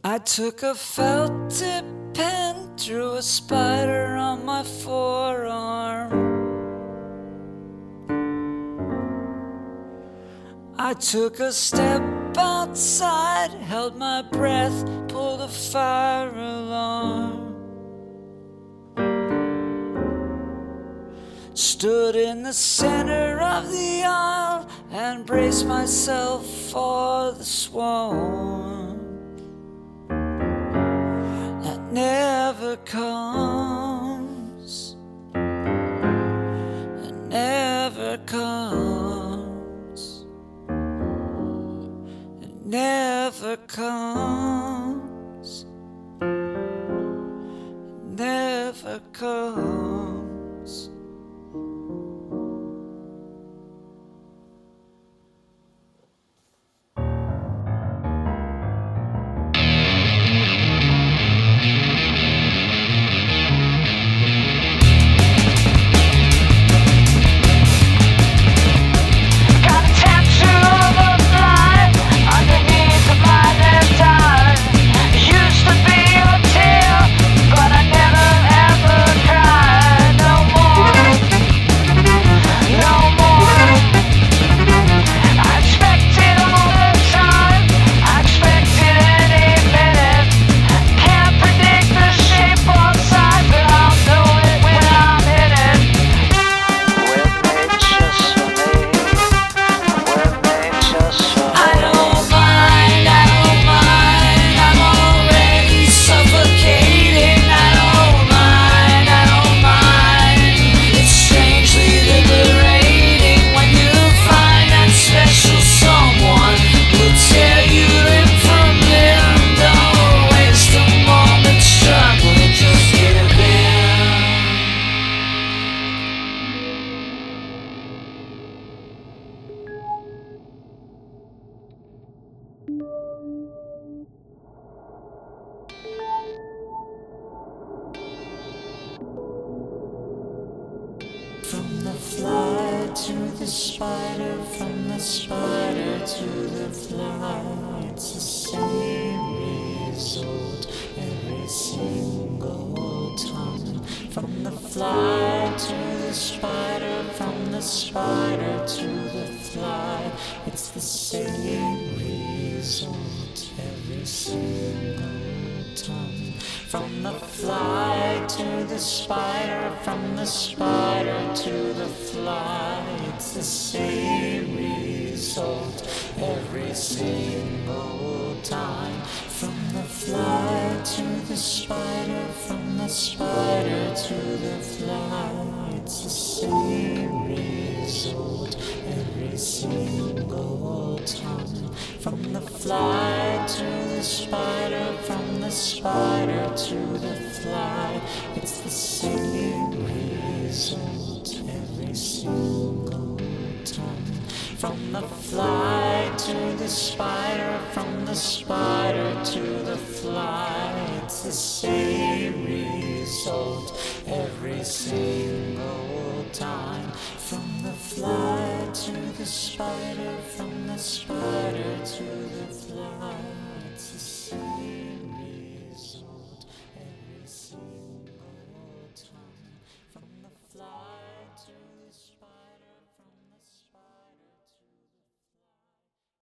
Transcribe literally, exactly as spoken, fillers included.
I took a felt tip pen, drew a spider on my forearm. I took a step outside, held my breath, pulled a fire alarm. Stood in the center of the aisle and braced myself for the swarm that never comes, that never comes, it never comes, it never comes. From the fly to the spider, from the spider to the fly, it's the same result every single time. From the fly to the spider, from the spider to the fly, it's the same result every single time. From the fly to the spider, from the spider to the fly, it's the same result every single time. From the fly to the spider, from the spider to the fly, it's the same result every single time. From the fly to the spider, from the spider to the fly, it's the same result every single time. From the fly to the spider, from the spider to the fly, it's the same result every single time. From the fly to the spider, from the spider